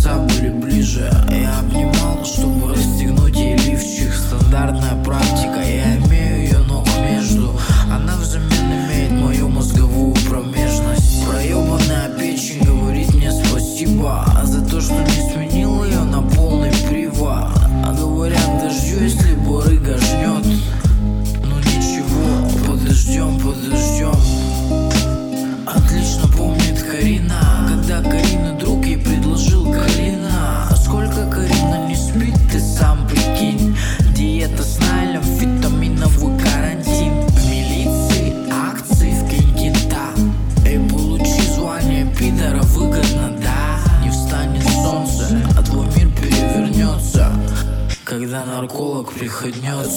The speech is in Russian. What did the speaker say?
сердца были ближе. Я обнимал, чтобы расстегнуть ей лифчик. Стандартная практика, я имею ее ног между. Она взамен имеет мою мозговую промежность. Проебанная печень говорит мне спасибо за то, что не сменил ее на полный привод. А говорят, дождю, если барыга жнет. Ну ничего, подождем. Отлично помнит Карина, когда Карины друг ей предложил Карина. А сколько Карина не спит, ты сам прикинь. Диета с Найлем, витаминовый карантин. В милиции акции, вкинь кента. Эй, получи звание пидора, выгодно, да. Не встанет солнце, а твой мир перевернется, когда нарколог приходнется.